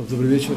Добрый вечер.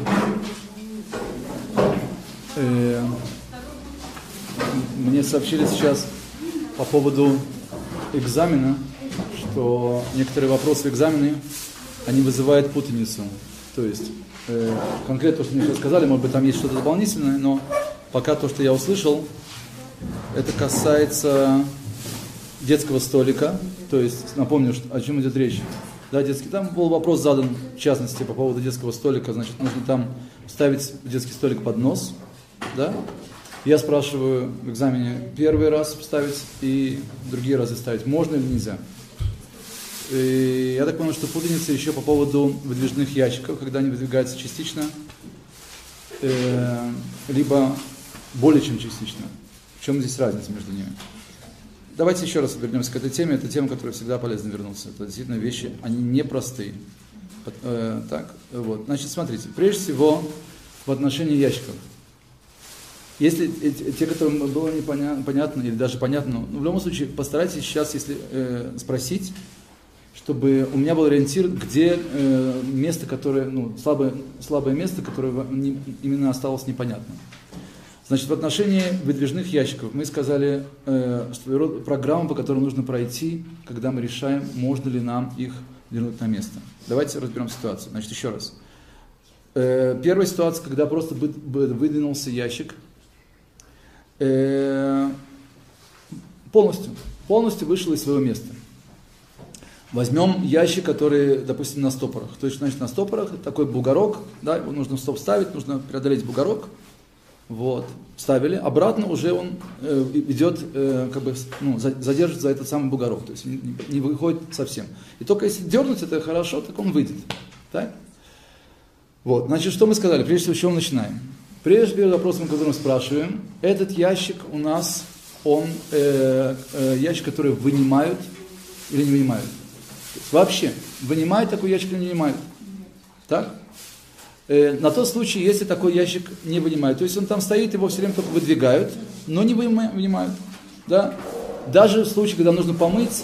Мне сообщили сейчас по поводу экзамена, что некоторые вопросы в экзамене, они вызывают путаницу. То есть, конкретно то, что мне сейчас сказали, может быть, там есть что-то дополнительное, но пока то, что я услышал, это касается детского столика. То есть, напомню, о чем идет речь. Да, детский. Там был вопрос задан, в частности, по поводу детского столика. Значит, нужно там ставить детский столик поднос. Да? Я спрашиваю в экзамене первый раз ставить и другие разы ставить. Можно или нельзя? И я так понял, что путаница еще по поводу выдвижных ящиков, когда они выдвигаются частично, либо более чем частично. В чем здесь разница между ними? Давайте еще раз вернемся к этой теме. Это тема, которой всегда полезно вернуться. Это действительно вещи, они непростые. Так, вот. Значит, смотрите. Прежде всего, в отношении ящиков. Если те, которым было непонятно или даже понятно, в любом случае постарайтесь сейчас, если спросить, чтобы у меня был ориентир, где место, которое, слабое место, которое именно осталось непонятным. Значит, в отношении выдвижных ящиков мы сказали, что программа, по которой нужно пройти, когда мы решаем, можно ли нам их вернуть на место. Давайте разберем ситуацию. Значит, еще раз. Первая ситуация, когда просто выдвинулся ящик, полностью вышел из своего места. Возьмем ящик, который, допустим, на стопорах. То есть, значит, на стопорах такой бугорок, да, его нужно стоп ставить, нужно преодолеть бугорок. Вот, ставили, обратно уже он идет, задержит за этот самый бугорок, то есть не выходит совсем. И только если дернуть это хорошо, так он выйдет. Так? Вот, значит, что мы сказали? Прежде всего, с чего мы начинаем? Прежде первым вопросом, который мы спрашиваем, этот ящик у нас, он ящик, который вынимают или не вынимают? Вообще, вынимают такой ящик или не вынимают? Так? На тот случай, если такой ящик не вынимают. То есть он там стоит, его все время только выдвигают, но не вынимают. Да? Даже в случае, когда нужно помыть,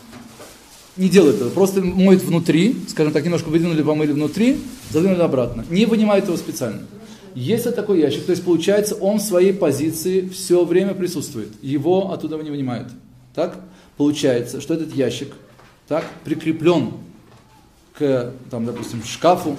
не делают этого. Просто моют внутри, скажем так, немножко выдвинули, помыли внутри, задвинули обратно. Не вынимают его специально. Если такой ящик, то есть получается, он в своей позиции все время присутствует. Его оттуда не вынимают. Так? Получается, что этот ящик так, прикреплен к, там, допустим, шкафу.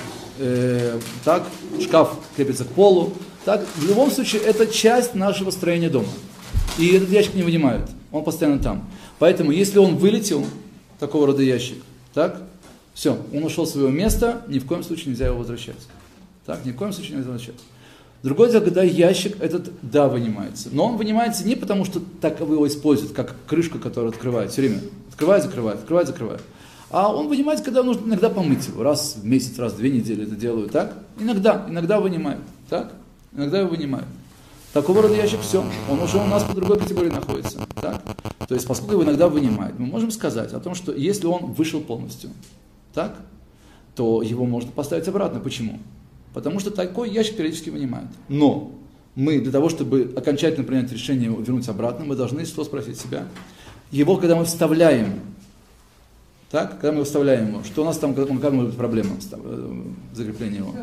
Так, шкаф крепится к полу. Так, в любом случае, это часть нашего строения дома. И этот ящик не вынимают, он постоянно там. Поэтому, если он вылетел, такого рода ящик, так, все, он ушел с своего места, ни в коем случае нельзя его возвращать. Так, ни в коем случае нельзя возвращать. Другое дело, когда ящик этот, да, вынимается. Но он вынимается не потому, что так его используют, как крышка, которая открывает все время. Открывает, закрывает, открывает, закрывает. А он вынимается, когда нужно иногда помыть его. Раз в месяц, раз в 2 недели это делают, так? Иногда вынимают, так? Иногда его вынимают. Такого рода ящик, все, он уже у нас по другой категории находится, так? То есть, поскольку его иногда вынимают, мы можем сказать о том, что если он вышел полностью, так? То его можно поставить обратно. Почему? Потому что такой ящик периодически вынимают. Но мы для того, чтобы окончательно принять решение его вернуть обратно, мы должны что спросить себя? Его, когда мы вставляем, так, когда мы вставляем его, что у нас там, как может быть проблема закрепления его?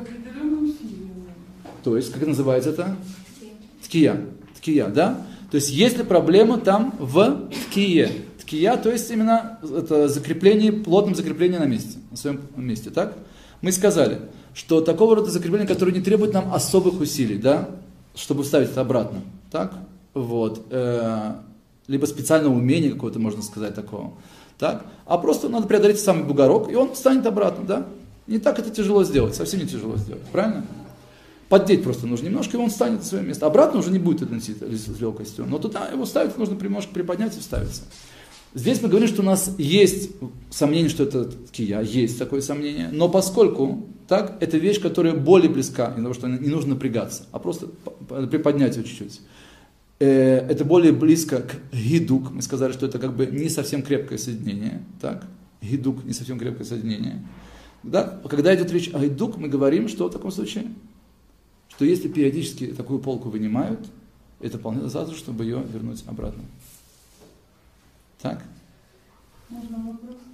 То есть, как это называется это? Ткия, да? То есть, есть ли проблема там в ткие? Ткия, то есть, именно это закрепление, плотное закрепление на месте, на своем месте, так? Мы сказали, что такого рода закрепление, которое не требует нам особых усилий, да, чтобы вставить это обратно, так? Вот. Либо специального умения какого-то, можно сказать, такого. Так? А просто надо преодолеть самый бугорок, и он встанет обратно, да? Не так это тяжело сделать, совсем не тяжело сделать, правильно? Поддеть просто нужно немножко, и он встанет на свое место. Обратно уже не будет это носить с легкостью, но туда его ставить нужно немножко приподнять и вставиться. Здесь мы говорим, что у нас есть сомнение, что это ткия, есть такое сомнение, но поскольку так, это вещь, которая более близка, потому что не нужно напрягаться, а просто приподнять ее чуть-чуть. Это более близко к гидук. Мы сказали, что это как бы не совсем крепкое соединение. Так? Гидук, не совсем крепкое соединение. Да? Когда идет речь о гидук, мы говорим, что в таком случае? Что если периодически такую полку вынимают, это вполне достаточно, чтобы ее вернуть обратно. Так? Можно вопрос?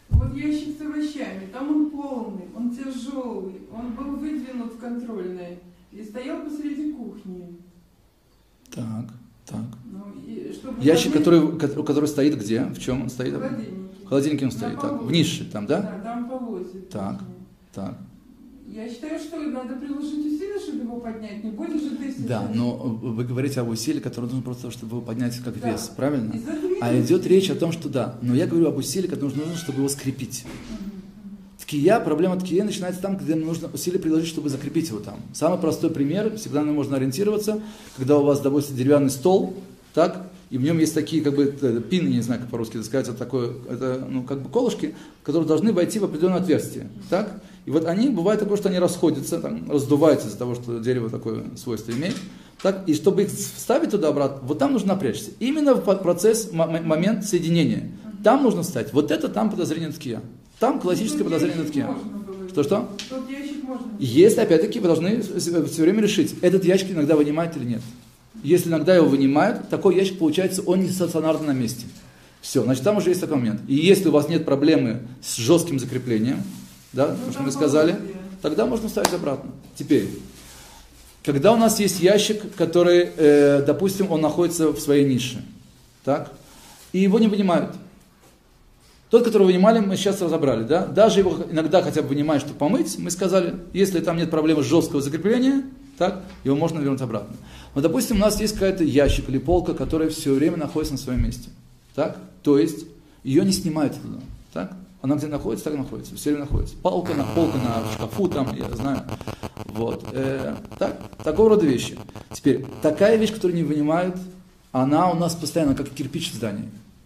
Вот ящик с овощами, там он полный, он тяжелый, он был выдвинут в контрольной и стоял посреди кухни. Так. Ну, и чтобы Ящик, который стоит где? В чем он стоит? В холодильнике. В холодильнике он стоит. Так, в нише там, да? Да, там полозья. Так. Я считаю, что надо приложить усилия, чтобы его поднять. Не будешь же ты... Да, но вы говорите об усилии, которое нужно просто, чтобы его поднять как вес, правильно? Из-за А идет речь о том, что да. Но я говорю об усилии, которое нужно, чтобы его скрепить. Проблема ткия начинается там, где нужно усилия приложить, чтобы закрепить его там. Самый простой пример, всегда можно ориентироваться, когда у вас, допустим, деревянный стол, так, и в нем есть такие, как бы, пины, не знаю, как по-русски сказать, колышки, которые должны войти в определенное отверстие, так. И вот они, бывает такое, что они расходятся, там, раздуваются из-за того, что дерево такое свойство имеет. Так, и чтобы их вставить туда обратно, вот там нужно напрячься. Именно в процесс, момент соединения. Там нужно встать. Вот это там подозрение ткия. Там классическое подозрение ткия. Что? Тот ящик можно. Если, опять-таки, вы должны все время решить, этот ящик иногда вынимает или нет. Если иногда его вынимают, такой ящик, получается, он не стационарно на месте. Все, значит, там уже есть такой момент. И если у вас нет проблемы с жестким закреплением, да, то, что мы сказали, тогда можно ставить обратно. Теперь, когда у нас есть ящик, который, допустим, он находится в своей нише, так, и его не вынимают. Тот, который вынимали, мы сейчас разобрали, да, даже его иногда хотя бы вынимают, чтобы помыть, мы сказали, если там нет проблемы жесткого закрепления, так, его можно вернуть обратно. Но, допустим, у нас есть какая-то ящик или полка, которая все время находится на своем месте, так, то есть ее не снимают оттуда, так. Она где находится, так находится, все время находится. Полка на шкафу, там, я знаю. Вот. Такого рода вещи. Теперь, такая вещь, которую не вынимают, она у нас постоянно как кирпич в здании.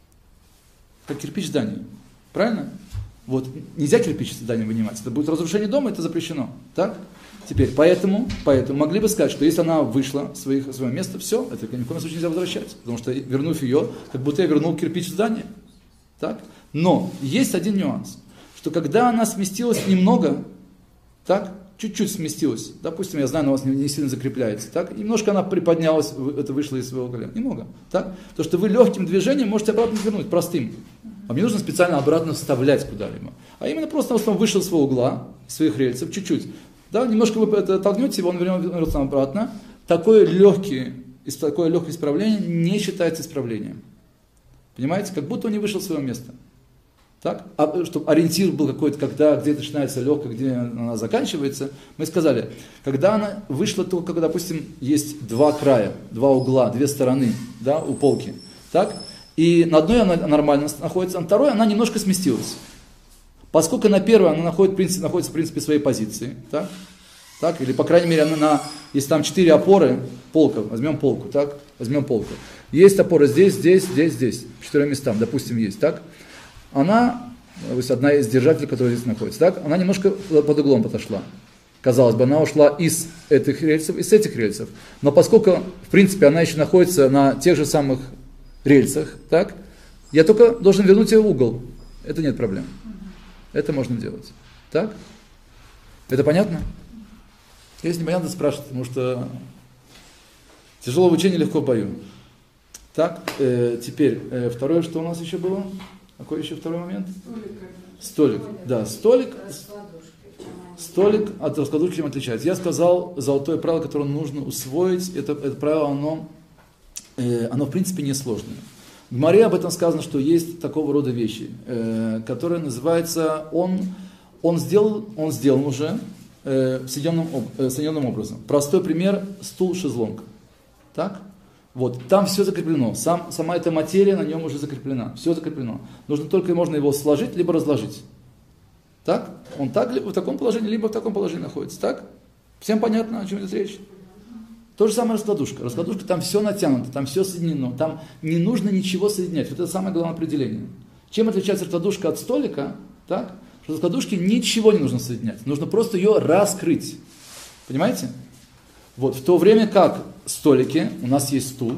Как кирпич в здании. Правильно? Вот. Нельзя кирпич в здании вынимать. Это будет разрушение дома, это запрещено. Так? Теперь, поэтому могли бы сказать, что если она вышла с своего места, все, это ни в коем случае нельзя возвращать. Потому что, вернув ее, как будто я вернул кирпич в здание. Так? Но есть один нюанс, что когда она сместилась немного, так, чуть-чуть сместилась, допустим, я знаю, она у вас не сильно закрепляется, так, немножко она приподнялась, это вышло из своего колена, немного, так, то, что вы легким движением можете обратно вернуть, простым. Вам не нужно специально обратно вставлять куда-либо, а именно просто он вышел из своего угла, из своих рельсов, чуть-чуть, да, немножко вы толкнете его, он вернется обратно. Такое легкое исправление не считается исправлением. Понимаете, как будто он не вышел с своего места. Так? Чтобы ориентир был какой-то, где начинается легко, где она заканчивается, мы сказали, когда она вышла, только, допустим, есть два края, два угла, две стороны, да, у полки, так? И на одной она нормально находится, а на второй она немножко сместилась. Поскольку на первой она находится в принципе, в своей позиции, так? Так? Или, по крайней мере, если там 4 опоры, полка, возьмем полку, так? Возьмем полку. Есть опора здесь, 4 местам, допустим, есть, так? Она, то есть одна из держателей, которая здесь находится, так? Она немножко под углом подошла. Казалось бы, она ушла из этих рельсов, из этих рельсов. Но поскольку, в принципе, она еще находится на тех же самых рельсах, так? Я только должен вернуть ее в угол. Это нет проблем. Это можно делать. Так? Это понятно? Если непонятно, спрашивайте, потому что тяжело в учении, легко в бою. Так, теперь, второе, что у нас еще было? Какой еще второй момент? Столик. Да, столик от раскладушки чем отличается. Я сказал золотое правило, которое нужно усвоить. Это правило, оно в принципе несложное. В Гмаре об этом сказано, что есть такого рода вещи, которые называются, он сделал уже соединенным образом. Простой пример, стул-шезлонг. Так? Вот, там все закреплено, сама эта материя на нем уже закреплена, все закреплено. Можно его сложить, либо разложить. Так? Он так, либо в таком положении, либо в таком положении находится. Так? Всем понятно, о чем идет речь? То же самое раскладушка. Раскладушка, там все натянуто, там все соединено, там не нужно ничего соединять. Вот это самое главное определение. Чем отличается раскладушка от столика? Так? Что в раскладушке ничего не нужно соединять, нужно просто ее раскрыть. Понимаете? Вот, в то время как столики, у нас есть стул,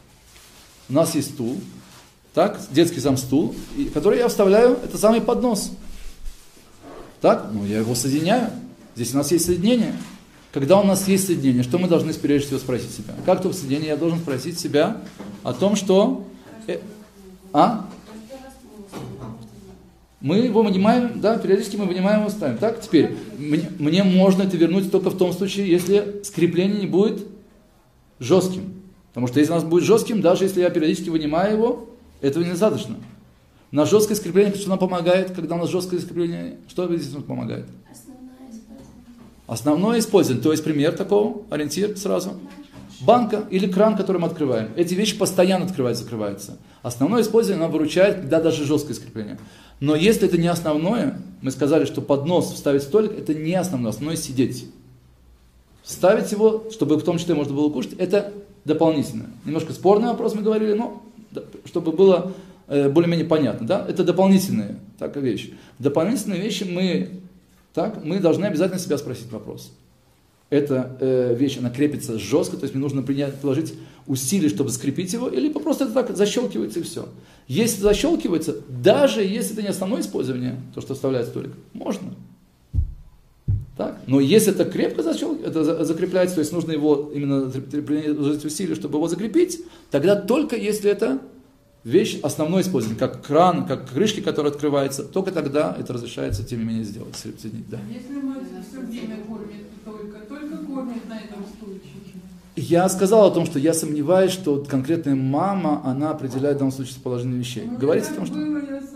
так, детский сам стул, который я вставляю, это самый поднос. Так, я его соединяю, здесь у нас есть соединение. Когда у нас есть соединение, что мы должны прежде всего спросить себя? Как то в соединении я должен спросить себя о том, что... Мы его вынимаем, да, периодически мы вынимаем его, ставим. Так, теперь, мне можно это вернуть только в том случае, если скрепление не будет жестким. Потому что если у нас будет жестким, даже если я периодически вынимаю его, этого недостаточно. На жесткое скрепление, что нам помогает, когда у нас жесткое скрепление, что здесь нам помогает? Основное использование. То есть пример такого, ориентир сразу. Банка или кран, который мы открываем. Эти вещи постоянно открываются, закрываются. Основное использование нам выручает, когда даже жесткое скрепление. Но если это не основное, мы сказали, что поднос вставить в столик, это не основное, основное сидеть. Ставить его, чтобы в том числе можно было кушать, это дополнительно. Немножко спорный вопрос мы говорили, но чтобы было более-менее понятно. Да? Это дополнительная такая вещь. В дополнительные вещи мы должны обязательно себя спросить вопрос. Эта вещь, она крепится жестко, то есть мне нужно приложить усилия, чтобы скрепить его, или просто это так защелкивается и все. Если защелкивается, даже если это не основное использование, то, что вставляет столик, можно. Так? Но если это крепко закрепляется, то есть нужно его именно приложить усилия, чтобы его закрепить, тогда только если это вещь основное использование, как кран, как крышки, которые открываются, только тогда это разрешается, тем не менее, сделать. Да. Если мать все время кормит только кормит на этом стульчике. Я сказал о том, что я сомневаюсь, что конкретная мама, она определяет в данном случае положение вещей. Говорится о том, что...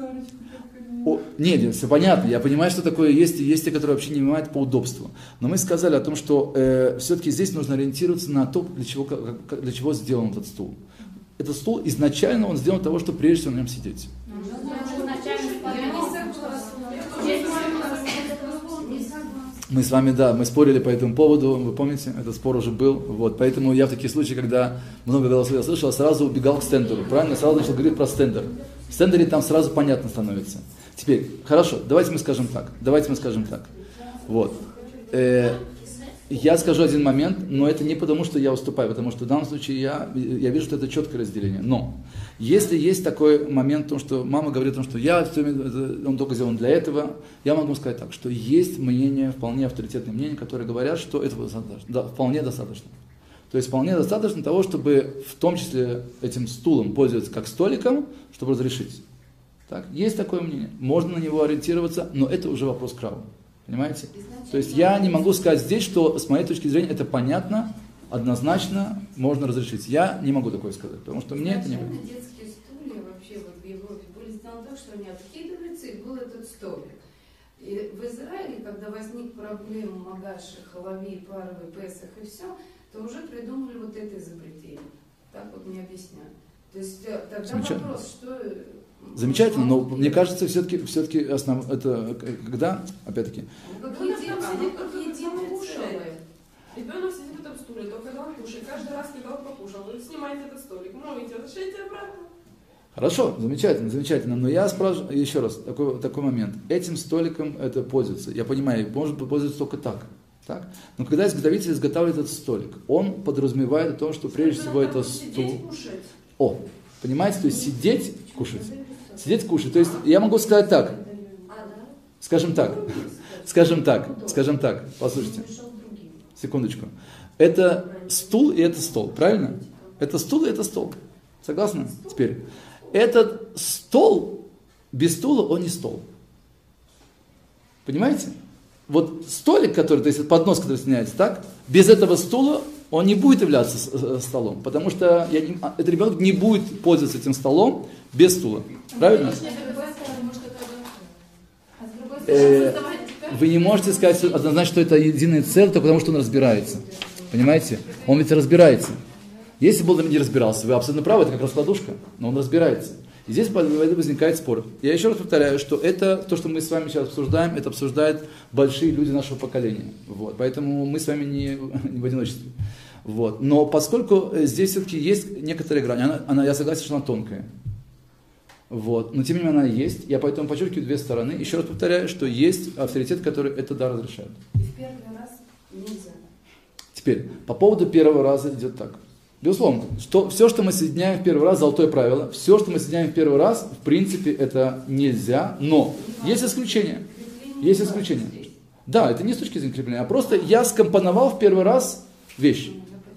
Нет, все понятно, я понимаю, что такое есть те, которые вообще не понимают по удобству. Но мы сказали о том, что все-таки здесь нужно ориентироваться на то, для чего сделан этот стул. Этот стул изначально он сделан для того, чтобы прежде всего на нем сидеть. Мы с вами, да, мы спорили по этому поводу, вы помните, этот спор уже был, вот, поэтому я в такие случаи, когда много голосов я слышал, сразу убегал к стендеру, правильно, сразу начал говорить про стендер. В стендере там сразу понятно становится. Теперь, хорошо, давайте мы скажем так, вот, я скажу один момент, но это не потому, что я уступаю, потому что в данном случае я вижу, что это четкое разделение. Но если есть такой момент, в том, что мама говорит о том, что он только сделан для этого, я могу сказать так, что есть мнение, вполне авторитетные мнения, которые говорят, что этого вполне достаточно. То есть вполне достаточно того, чтобы в том числе этим стулом пользоваться как столиком, чтобы разрешить. Так? Есть такое мнение, можно на него ориентироваться, но это уже вопрос к Раву. Понимаете? То есть я не могу сказать здесь, что с моей точки зрения это понятно, однозначно можно разрешить. Я не могу такое сказать, потому что мне это не понятно. Детские стулья вообще вот в Европе были сделаны так, что они откидываются, и был этот столик. И в Израиле, когда возник проблема Магаши, Халави, Паровый, Песах и все, то уже придумали вот это изобретение. Так вот мне объясняют. То есть тогда вопрос, что... Замечательно, но мне кажется, все-таки это когда, опять-таки... Ребенок сидит в этом стуле, только когда он кушает. Каждый раз, когда он покушал, вы снимаете этот столик, моете, возвращаете обратно. Хорошо, замечательно, но я спрашиваю еще раз, такой момент. Этим столиком это пользуется, я понимаю, можно пользоваться только так. Но когда изготовитель изготавливает этот столик, он подразумевает то, что прежде всего это стул... Понимаете, то есть сидеть, кушать. Сидеть, кушать. То есть я могу сказать так. Скажем так, послушайте. Секундочку. Это стул и это стол, правильно? Это стул и это стол. Согласны? Теперь. Этот стол, без стула он не стол. Понимаете? Вот столик, который, то есть поднос, который снимается, так? Без этого стула он не будет являться столом, потому что этот ребенок не будет пользоваться этим столом без стула. Правильно? Вы не можете сказать однозначно, что это единое целое, только потому что он разбирается. Понимаете? Он ведь разбирается. Если бы он не разбирался, вы абсолютно правы, это как раскладушка, но он разбирается. И здесь возникает спор. Я еще раз повторяю, что это, то, что мы с вами сейчас обсуждаем, это обсуждают большие люди нашего поколения. Вот. Поэтому мы с вами не в одиночестве. Вот. Но поскольку здесь все-таки есть некоторая грань, я согласен, что она тонкая. Вот. Но тем не менее она есть. Я поэтому подчеркиваю две стороны. Еще раз повторяю, что есть авторитет, который это разрешает. И в первый раз нельзя. Теперь, по поводу первого раза идет так. Безусловно, все, что мы соединяем в первый раз, золотое правило, все, что мы соединяем в первый раз, в принципе, это нельзя, но есть исключения. Есть исключения. Да, это не с точки зрения крепления, а просто я скомпоновал в первый раз вещь.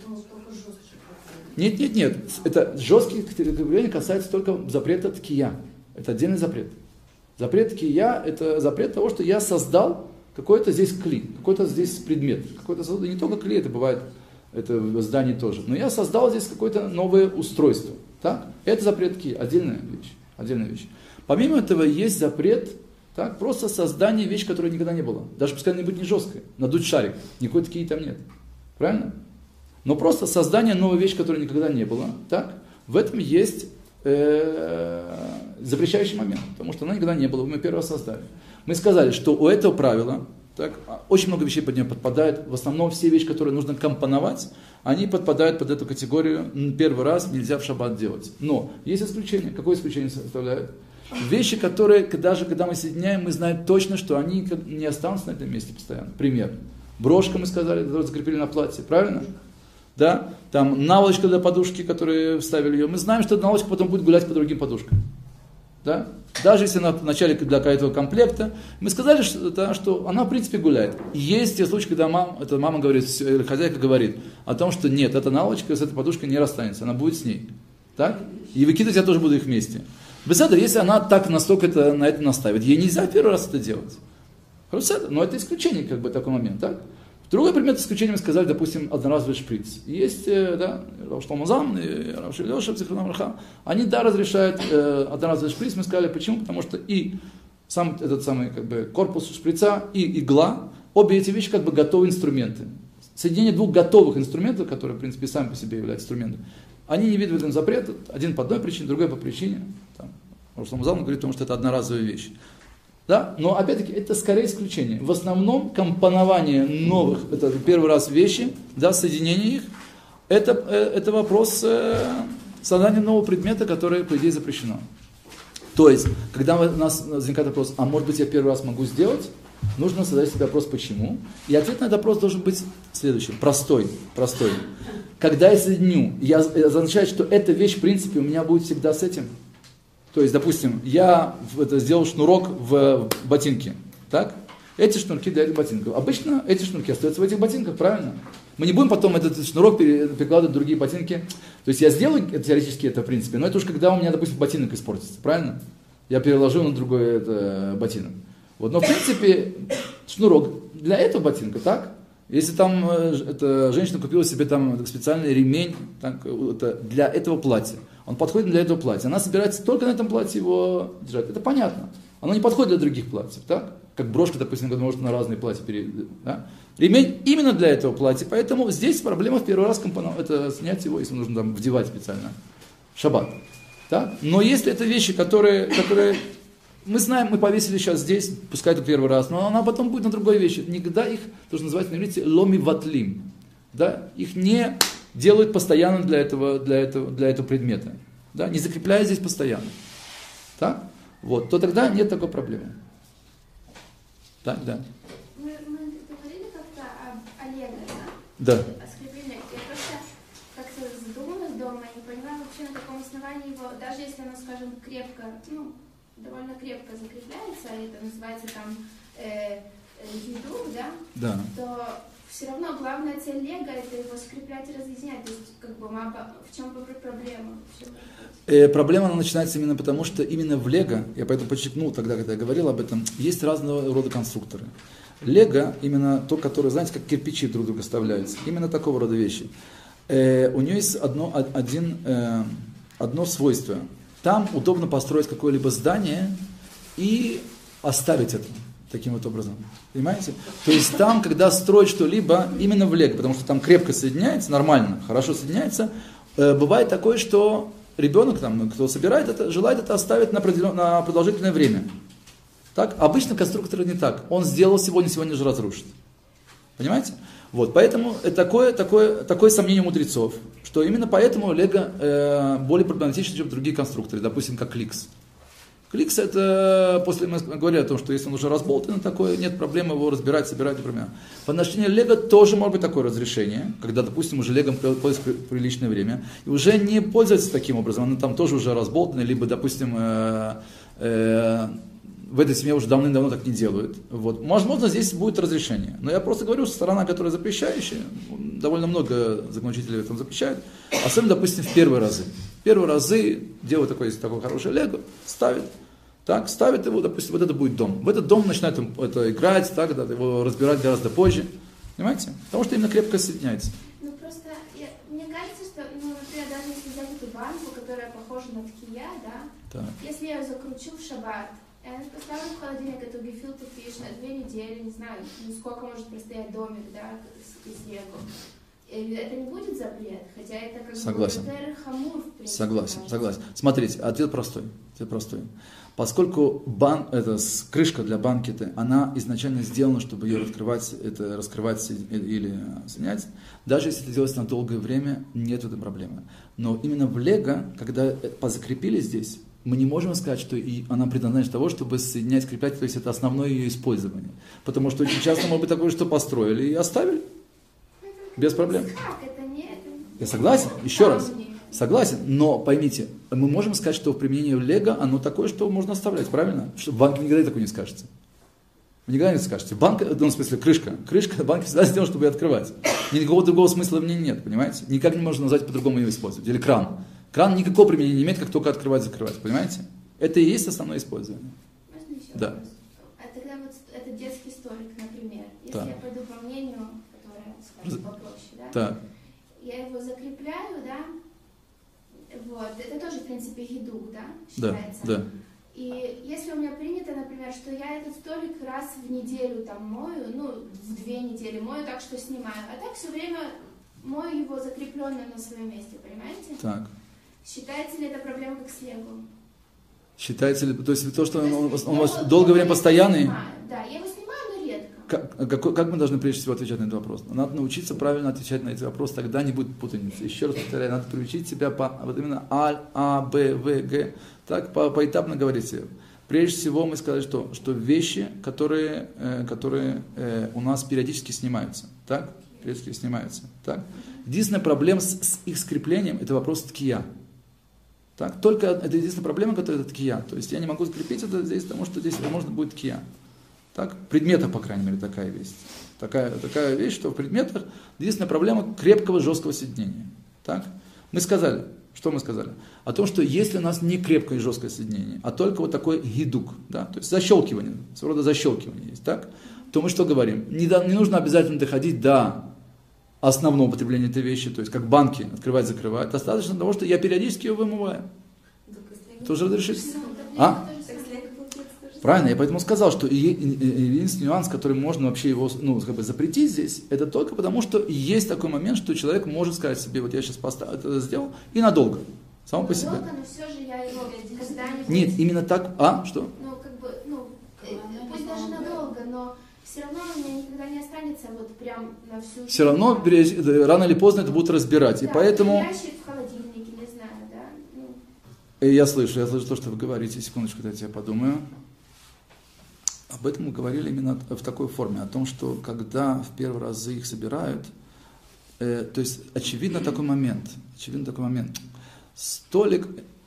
Нет. Это жесткие крепления касаются только запрета ткия. Это отдельный запрет. Запрет кия – это запрет того, что я создал какой-то здесь кли, какой-то здесь предмет. Какой-то создал, не только кли, это бывает, это в здании тоже. Но я создал здесь какое-то новое устройство. Так? Это запрет кия, отдельная вещь. Помимо этого есть запрет, так, просто создание вещи, которой никогда не было. Даже пускай она будет не жесткая, надуть шарик, никакой кии там нет. Правильно? Но просто создание новой вещи, которой никогда не было, так? В этом есть запрещающий момент, потому что она никогда не была, мы первый раз создали. Мы сказали, что у этого правила так, очень много вещей под него подпадает, в основном все вещи, которые нужно компоновать, они подпадают под эту категорию, первый раз нельзя в шаббат делать. Но есть исключение. Какое исключение составляет? Вещи, которые, даже когда мы соединяем, мы знаем точно, что они не останутся на этом месте постоянно. Пример. Брошка, мы сказали, которую закрепили на платье, правильно? Да? Там наволочка для подушки, которые вставили ее. Мы знаем, что эта наволочка потом будет гулять по другим подушкам. Да? Даже если она в начале для этого комплекта, мы сказали, что она в принципе гуляет. Есть те случаи, когда мама говорит, или хозяйка говорит о том, что нет, эта наволочка с этой подушкой не расстанется, она будет с ней. Так? И выкидывать я тоже буду их вместе. Беседа, если она так настолько на это наставит, ей нельзя первый раз это делать. Но это исключение, как бы, такой момент, так? Другой пример исключения мы сказали, допустим, одноразовый шприц. Есть, да, Рав Шломо Залман и Рав Леша, они, да, разрешают одноразовый шприц. Мы сказали, почему? Потому что и сам этот самый, как бы, корпус шприца, и игла, обе эти вещи, как бы, готовые инструменты. Соединение двух готовых инструментов, которые, в принципе, сами по себе являются инструментами, они не видят в этом запрета, один по одной причине, другой по причине. Рав Шломо Залман говорит, потому что это одноразовая вещь. Да? Но опять-таки это скорее исключение. В основном компонование новых, это первый раз вещи, да, соединение их, это вопрос создания нового предмета, который, по идее, запрещено. То есть, когда у нас возникает вопрос, а может быть я первый раз могу сделать, нужно задать себе вопрос, почему. И ответ на этот вопрос должен быть следующим, простой. Когда я соединю, означает, что эта вещь, в принципе, у меня будет всегда с этим. То есть, допустим, я сделал шнурок в ботинке, так? Эти шнурки для этих ботинков. Обычно эти шнурки остаются в этих ботинках, правильно? Мы не будем потом этот шнурок перекладывать в другие ботинки. То есть, я сделаю теоретически это, в принципе, но это уж когда у меня, допустим, ботинок испортится, правильно? Я переложу на другой ботинок. Вот. Но, в принципе, шнурок для этого ботинка, так? Если там женщина купила себе там специальный ремень так, для этого платья, он подходит для этого платья, она собирается только на этом платье его держать, это понятно. Оно не подходит для других платьев, так? Как брошка, допустим, может на разные платья да? Ремень именно для этого платья, поэтому здесь проблема в первый раз это снять его, если нужно там вдевать специально в шаббат. Так? Но если это вещи, которые мы знаем, мы повесили сейчас здесь, пускай это первый раз, но она потом будет на другой вещи. Никогда их, тоже называется на иврите, ломи ватлим. Да? Их не делают постоянно для этого предмета. Да? Не закрепляя здесь постоянно. Так? Вот. То тогда нет такой проблемы. Так, да. Мы говорили как-то о лего, да? Да. О скреплении. Я просто как-то задумалась дома и не понимаю вообще, на каком основании его, даже если оно, скажем, крепко, довольно крепко закрепляется, и это называется там еду, да? То все равно главная цель лего это его скреплять и разъединять. То есть, как бы, в чем проблема? Проблема начинается именно потому, что именно в лего, я поэтому подчеркнул тогда, когда я говорил об этом, есть разного рода конструкторы. Лего, именно то, которое, знаете, как кирпичи друг друга вставляются, именно такого рода вещи. У нее есть одно свойство. Там удобно построить какое-либо здание и оставить это таким вот образом. Понимаете? То есть там, когда строить что-либо, именно в лего, потому что там крепко соединяется, нормально, хорошо соединяется, бывает такое, что ребенок, там, кто собирает это, желает это оставить на продолжительное время. Так? Обычно конструкторы не так. Он сделал сегодня же разрушит. Понимаете? Вот, поэтому такое сомнение мудрецов, что именно поэтому лего более проблематично, чем другие конструкторы, допустим, как кликс. Кликс это, после мы говорили о том, что если он уже разболтан, такое, нет проблем его разбирать, собирать, например. По отношению лего тоже может быть такое разрешение, когда, допустим, уже легом пользуется приличное время, и уже не пользуется таким образом, оно там тоже уже разболтано, либо, допустим, в этой семье уже давным-давно так не делают. Вот. Возможно, здесь будет разрешение. Но я просто говорю, что сторона, которая запрещающая, довольно много законодателей в этом запрещают, особенно, допустим, в первые разы. В первые разы делают такое хорошее лего, ставят, Так, ставит его, допустим, вот это будет дом. В этот дом начинает это играть, так, его разбирать гораздо позже. Понимаете? Потому что именно крепко соединяется. Ну просто, мне кажется, что, например, даже если взять эту банку, которая похожа на ткия, да, Так. если я ее закручу в шаббат, я поставлю в холодильник эту гефилту фиш на 2 недели, не знаю, сколько может простоять домик, да, из лего. Это не будет запрет, хотя это как Согласен. бы хамур, в принципе. Согласен. Смотрите, ответ простой. Поскольку крышка для банки, она изначально сделана, чтобы ее раскрывать или соединять, даже если это делается на долгое время, нет в этом проблемы. Но именно в лего, когда позакрепили здесь, мы не можем сказать, что она предназначена для того, чтобы соединять, скреплять, то есть это основное ее использование. Потому что очень часто может быть такое, что построили и оставили. Без проблем. Я согласен, еще раз. Согласен, но поймите, мы можем сказать, что применение лего, оно такое, что можно оставлять, правильно? Что в банке никогда такое не скажете. Вы никогда не скажете. Банк, в смысле, крышка банки всегда сделана, чтобы ее открывать. Никакого другого смысла в ней нет, понимаете? Никак не можно назвать по-другому ее использовать. Или кран. Кран никакого применения не имеет, как только открывать, закрывать, понимаете? Это и есть основное использование. Можно еще да. вопрос? А тогда вот это детский столик, например. Если да. я пойду по мнению, которое, скажем, попроще, да? Да. Я его закрепляю, да? Вот, это тоже, в принципе, гидук, да, считается? Да. И если у меня принято, например, что я этот столик раз в неделю там мою, в 2 недели мою, так что снимаю, а так все время мою его закрепленным на своем месте, понимаете? Так. Считается ли это проблема как с лего? Считается ли, то есть то, что он у вас долгое время постоянный? Да, я его снимаю, но редко. Как мы должны прежде всего отвечать на этот вопрос? Надо научиться правильно отвечать на этот вопрос, тогда не будет путаницы. Еще раз повторяю, надо приучить себя вот именно А, Б, В, Г, так поэтапно говорить себе. Прежде всего мы сказали, что вещи, которые у нас периодически снимаются, так? Периодически снимаются, так? Единственная проблема с их скреплением – это вопрос ткия. Так? Только это единственная проблема, которая это ткия. То есть я не могу закрепить это здесь, потому что здесь возможно будет ткия. Так? В предметах, по крайней мере, такая вещь. Такая вещь, что в предметах единственная проблема крепкого, жесткого соединения. Так? Что мы сказали? О том, что если у нас не крепкое и жесткое соединение, а только вот такой гидук, да, то есть защелкивание, своего рода защелкивание есть, так? То мы что говорим? Не нужно обязательно доходить до основного употребления этой вещи, то есть как банки открывать, закрывать. Достаточно того, что я периодически ее вымываю. Это уже разрешится. Правильно, я поэтому сказал, что единственный нюанс, который можно вообще его запретить здесь, это только потому, что есть такой момент, что человек может сказать себе, вот я сейчас это сделал, и надолго, само по себе. Надолго, но все же я его когда-нибудь... Нет, именно так, что? Пусть даже надолго, но все равно у меня никогда не останется вот прям на всю жизнь. Все равно рано или поздно это будут разбирать, да, и поэтому... ящик в холодильнике, не знаю, да? Я слышу то, что вы говорите, секундочку, дайте я подумаю. Об этом мы говорили именно в такой форме, о том, что когда в первый раз их собирают, то есть очевидно такой момент, столик,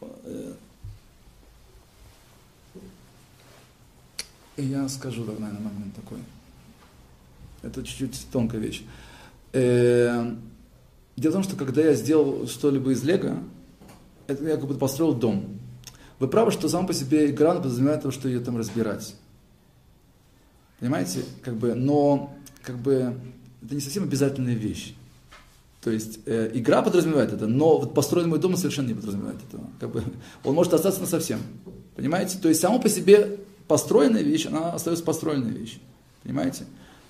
я скажу, наверное, момент такой, это чуть-чуть тонкая вещь. Дело в том, что когда я сделал что-либо из лего, это я как будто построил дом. Вы правы, что сам по себе игра подразумевает то, что ее там разбирать. Понимаете? Но это не совсем обязательная вещь. То есть игра подразумевает это, но вот построенный мой дом совершенно не подразумевает этого. Он может остаться насовсем. Понимаете? То есть само по себе построенная вещь, она остается построенной вещью. Понимаете?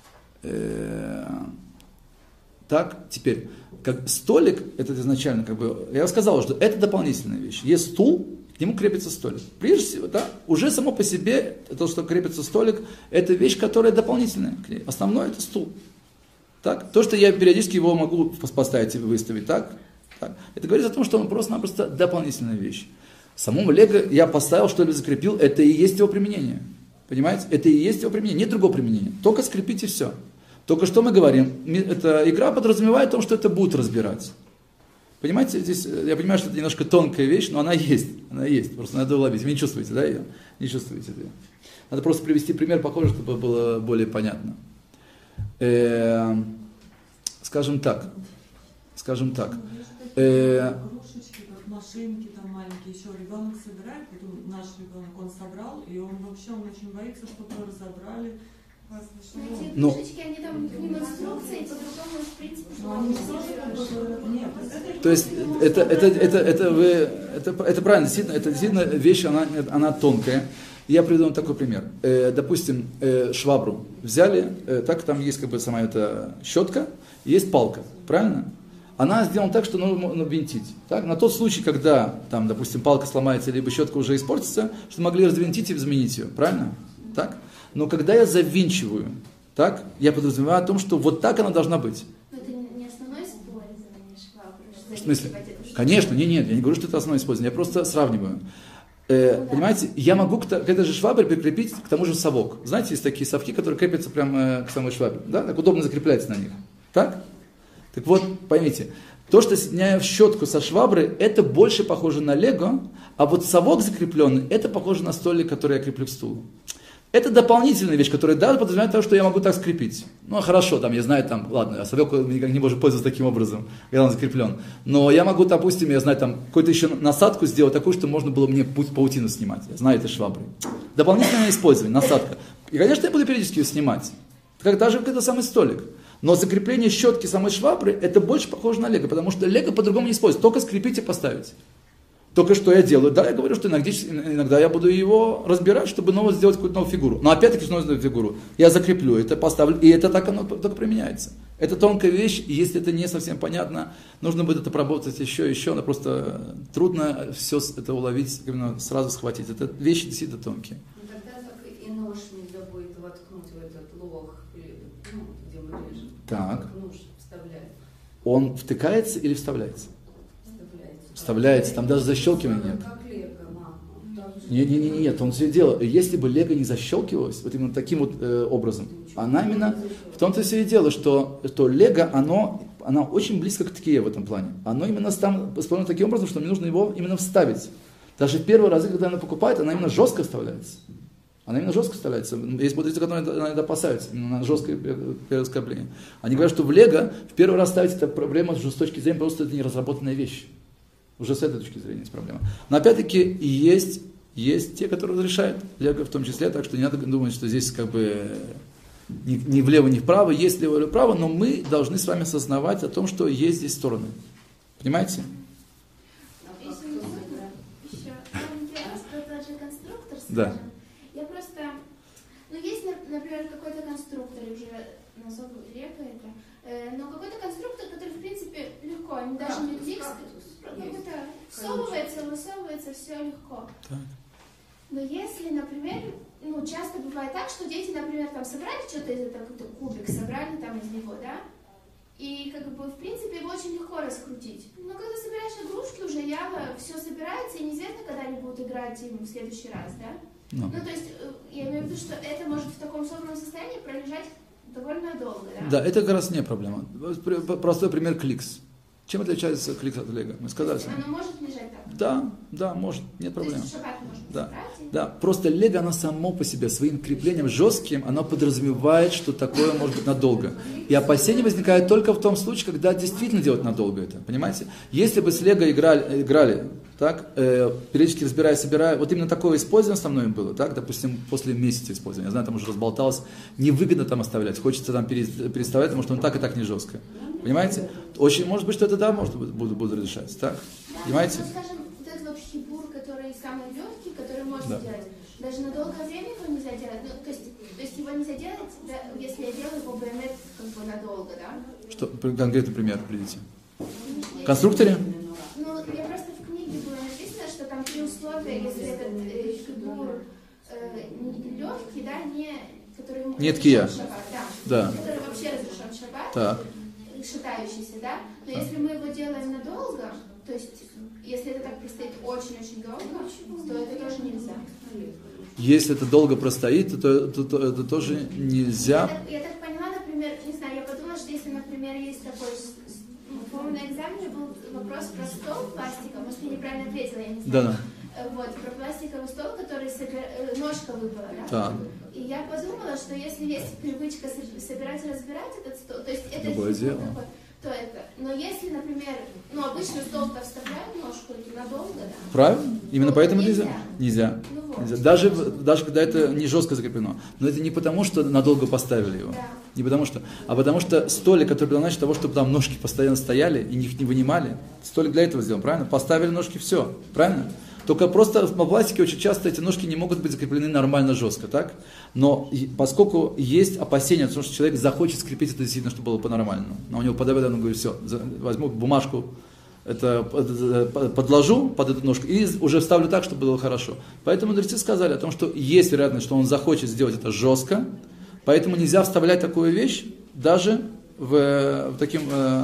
Так, теперь, как столик, это изначально, я сказал, что это дополнительная вещь. Есть стул, к нему крепится столик. Прежде всего, да, уже само по себе, то, что крепится столик, это вещь, которая дополнительная к ней. Основное это стул. Так? То, что я периодически его могу поставить и выставить, так? Это говорит о том, что он просто-напросто дополнительная вещь. Самому лего я поставил, что ли, закрепил, это и есть его применение. Понимаете? Это и есть его применение, нет другого применения. Только скрепить и все. Только что мы говорим, эта игра подразумевает то, что это будут разбирать. Понимаете, здесь, я понимаю, что это немножко тонкая вещь, но она есть, просто надо уловить. Вы не чувствуете, да, ее? Не чувствуете ее. Надо просто привести пример похожий, чтобы было более понятно. Скажем так. машинки там маленькие, еще ребенок собирает, потом наш ребенок, он собрал, и он очень боится, чтобы разобрали. Эти игрушечки, они там к ним инструкции, по-другому, в принципе, То есть это правильно, это действительно вещь, она тонкая. Я приведу вам такой пример. Допустим, швабру взяли, так там есть как бы сама эта щетка, есть палка, правильно? Она сделана так, что нужно винтить. Так? На тот случай, когда, там, допустим, палка сломается, либо щетка уже испортится, что могли развинтить и заменить ее, правильно? Так? Но когда я завинчиваю, так, я подразумеваю о том, что вот так она должна быть. Но это не основное использование швабры? В смысле? Конечно, нет, я не говорю, что это основное использование, я просто сравниваю. Понимаете, я могу к этой же швабре прикрепить к тому же совок. Знаете, есть такие совки, которые крепятся прямо к самой швабре, да? Так удобно закрепляется на них. Так? Так вот, поймите, то, что соединяю щетку со шваброй, это больше похоже на лего, а вот совок закрепленный, это похоже на столик, который я креплю к стулу. Это дополнительная вещь, которая даже подразумевает то, что я могу так скрепить. Ну, хорошо, там, я знаю, там, ладно, а совок никак не может пользоваться таким образом, когда он закреплен. Но я могу, допустим, я знаю, там, какую-то еще насадку сделать такую, что можно было мне паутину снимать. Я знаю это шваброй. Дополнительное использование, насадка. И, конечно, я буду периодически ее снимать. Как даже как это самый столик. Но закрепление щетки самой швабры, это больше похоже на лего, потому что лего по-другому не используется. Только скрепить и поставить. Только что я делаю? Да, я говорю, что иногда я буду его разбирать, чтобы сделать какую-то новую фигуру. Но опять-таки, новую фигуру. Я закреплю это, поставлю, и это так оно только применяется. Это тонкая вещь, и если это не совсем понятно, нужно будет это поработать еще, но просто трудно все это уловить, именно сразу схватить. Это вещи действительно тонкие. Тогда так и нож нельзя будет воткнуть в этот лох, где мы режем. Так. Нож вставляет. Он втыкается или вставляется? Вставляется, там даже защелкивания нет. Как лего, мама. Нет, он все делал. Если бы лего не защелкивалось, вот именно таким вот образом, она именно, в том-то все и дело, что лего, она очень близко к ткие в этом плане. Оно именно там исполнено таким образом, что мне нужно его именно вставить. Даже в первые разы, когда она покупает, она именно жестко вставляется. Есть мудрецы, которые иногда опасаются именно на жесткое оскорбление. Они говорят, что в лего в первый раз ставить это проблема уже с точки зрения, просто это неразработанная вещь. Уже с этой точки зрения есть проблема. Но опять-таки есть те, которые разрешают лего в том числе, так что не надо думать, что здесь как бы ни влево, ни вправо, есть лево или вправо, но мы должны с вами осознавать о том, что есть здесь стороны. Понимаете? Еще тот же конструктор, скажем. Да. Я просто, есть, например, какой-то конструктор, уже особо лего это, но какой-то конструктор, который, в принципе, легко, даже не какой-то высовывается, все легко. Так. Но если, например, часто бывает так, что дети, например, там собрали что-то из этого, какой-то кубик, собрали там из него, да, и как бы, в принципе, его очень легко раскрутить. Но когда собираешь игрушки, уже явно все собирается, и неизвестно, когда они будут играть им в следующий раз, да? No. То есть, я имею в виду, что это может в таком собранном состоянии пролежать довольно долго, да? Да, это как раз не проблема. Простой пример кликс. Чем отличается кликс от лего? Мы сказали. Оно может лежать так? Да, может, нет проблем. То есть шаббат можно собрать? Да, просто лего, оно само по себе, своим креплением жестким, оно подразумевает, что такое может быть надолго. И опасения возникают только в том случае, когда действительно делать надолго это, понимаете? Если бы с лего играли так, периодически разбирая, собирая, вот именно такое использование основное было, так, допустим, после месяца использования, я знаю, там уже разболталось, невыгодно там оставлять, хочется там переставлять, потому что он так и так не жестко. Понимаете? Очень может быть, что это может буду разрешать, так? Да, понимаете? Скажем, вот этот вот хибур, который самый легкий, который можно делать, даже на долгое время его нельзя делать. То есть его нельзя делать, да, если я делаю его БМЭ как бы надолго, да? Что, конкретный пример приведите? В конструкторе? Я просто в книге было написано, что там 3 условия, если этот хибур легкий, да, который Нет кия. Да. Который вообще разрешен шаббат. Так. Шатающийся, да? Но если мы его делаем надолго, то есть, если это так простоит очень-очень долго, то это тоже нельзя. Если это долго простоит, то это тоже нельзя. Я так поняла, например, не знаю, я подумала, что если, например, есть такой, по-моему, на экзамене был вопрос про стол пластиковый, может, я неправильно ответила, я не знаю. Да. Вот, про пластиковый стол, который ножка выпала, да? Так. И я подумала, что если есть привычка собирать и разбирать этот стол, то есть это другое дело. Такой, то это. Но если, например, обычно стол-то вставляют ножку надолго, да? Правильно? Именно поэтому нельзя. Нельзя. Вот. Нельзя. Даже когда это не жестко закреплено. Но это не потому, что надолго поставили его. Да. Не потому что, а потому что столик, который предназначен для того, чтобы там ножки постоянно стояли и их не вынимали, столик для этого сделан, правильно? Поставили ножки, все, правильно? Только просто в пластике очень часто эти ножки не могут быть закреплены нормально жестко, так? Но поскольку есть опасения, что человек захочет скрепить это действительно, чтобы было по-нормальному, но у него подавит, он говорит, все, возьму бумажку, подложу под эту ножку и уже вставлю так, чтобы было хорошо. Поэтому мудрецы сказали о том, что есть вероятность, что он захочет сделать это жестко, поэтому нельзя вставлять такую вещь даже в таким,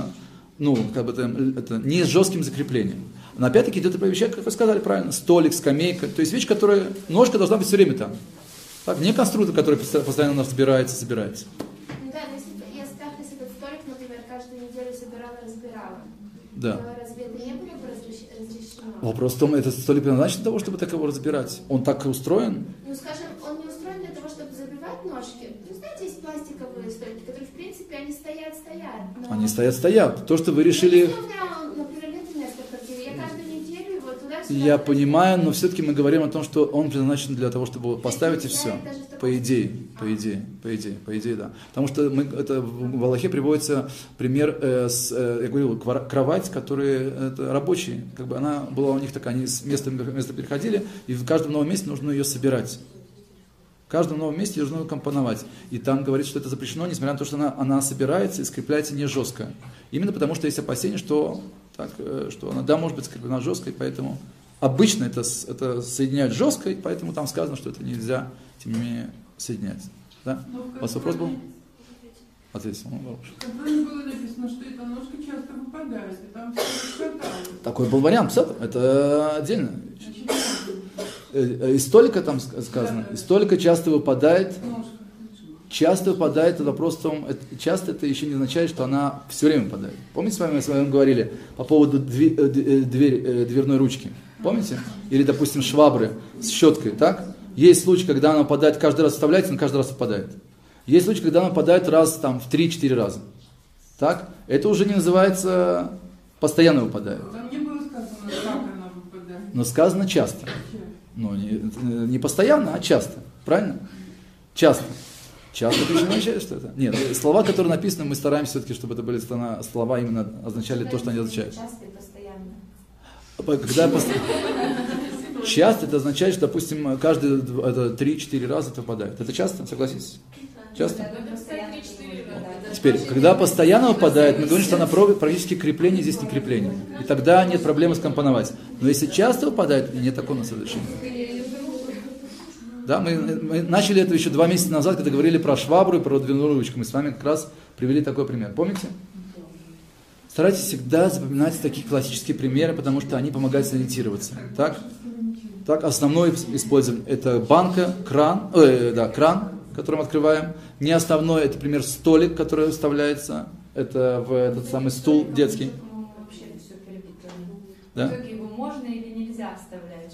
не с жестким закреплением. Но опять-таки идет вещи, как вы сказали правильно, столик, скамейка, то есть вещь, которая, ножка должна быть все время там. Так, не конструктор, который постоянно у нас собирается. Ну да, но если этот столик, например, каждую неделю разбирала, да. то разве это не было бы разрешено? Вопрос в том, этот столик предназначен для того, чтобы так его разбирать. Он так устроен? Ну, скажем, он не устроен для того, чтобы забивать ножки. Ну, знаете, есть пластиковые столики, которые, в принципе, они стоят. Но... Они стоят. То, что вы решили... Например, нет места в квартире. Я каждую неделю его туда-сюда... Я понимаю, но все-таки мы говорим о том, что он предназначен для того, чтобы поставить и все. По идее, да. Потому что это в Аллахе приводится пример я говорил, кровать, которая рабочая, как бы она была у них такая, они с места переходили, и в каждом новом месте нужно ее собирать. В каждом новом месте ее нужно компоновать. И там говорится, что это запрещено, несмотря на то, что она собирается и скрепляется не жестко. Именно потому, что есть опасение, что она, может быть скреплена жестко, и поэтому обычно это соединяют жестко, и поэтому там сказано, что это нельзя, тем не менее, соединять. Да? У вас вопрос был? Ответил. В контроле было написано, что эта ножка часто выпадает, и там все расхватало. Такой был вариант, это отдельно. Из столика там сказано, из столика часто выпадает. Часто выпадает, это вопрос в том, часто это еще не означает, что она все время выпадает. Помните, мы с вами говорили по поводу дверной ручки? Помните? Или, допустим, швабры с щеткой, так? Есть случай, когда она выпадает, каждый раз вставляется, но каждый раз выпадает. Есть случай, когда она выпадает раз в 3-4 раза. Так? Это уже не называется постоянно выпадает. Там не было сказано, как она выпадает. Но сказано часто. Но не постоянно, а часто. Правильно? Часто. Часто это не означает, что это? Нет, слова, которые написаны, мы стараемся все-таки, чтобы это были слова именно означали то, что они означают. Часто и постоянно. Часто это означает, что, допустим, каждые 3-4 раза это выпадает. Это часто? Согласитесь? Часто? Теперь, когда постоянно выпадает, мы говорим, что она практически крепление, здесь не крепление. И тогда нет проблемы скомпоновать. Но если часто выпадает, нет такого у нас разрешения. Да, мы начали это еще 2 месяца назад, когда говорили про швабру и про дверную ручку. Мы с вами как раз привели такой пример. Помните? Старайтесь всегда запоминать такие классические примеры, потому что они помогают сориентироваться. Так, основное используем это банка, кран, который мы открываем. Не основной, это, например, столик, который вставляется. Это в этот самый стул детский. Вообще все перебито. Да? В итоге его можно или нельзя вставлять?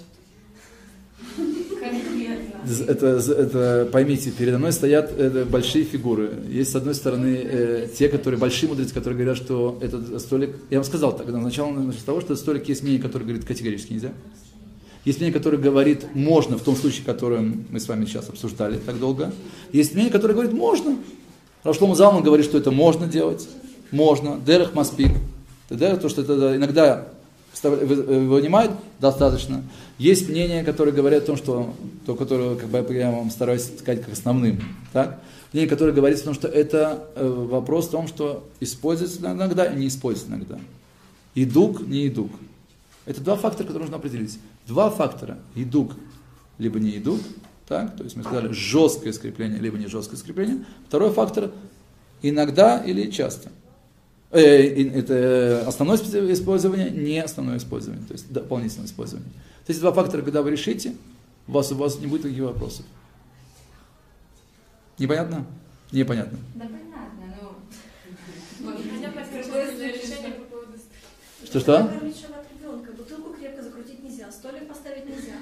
Это поймите, передо мной стоят большие фигуры. Есть с одной стороны те, которые большие мудрецы, которые говорят, что этот столик. Я вам сказал тогда сначала с того, что этот столик есть мнение, которое говорит категорически нельзя. Есть мнение, которое говорит можно в том случае, который мы с вами сейчас обсуждали так долго. Есть мнение, которое говорит можно. Рав Шломо Залман говорит, что это можно делать. Можно. Дерех маспик. То, что это иногда вынимают, достаточно. Есть мнения, которые говорят о том, что то, которое я вам стараюсь сказать как основным. Так? Мнение, которое говорит о том, что это вопрос в том, что используется иногда и не используется иногда. Идук, не идук. Это 2 фактора, которые нужно определить. 2 фактора. Идук, либо не идук. Так? То есть мы сказали жесткое скрепление, либо не жесткое скрепление. 2 фактор иногда или часто. Это основное использование, не основное использование, то есть дополнительное использование. То есть 2 фактора, когда вы решите, у вас не будет таких вопросов. Непонятно? Непонятно. Да понятно, но... Что? Бутылку крепко закрутить нельзя, столик поставить нельзя.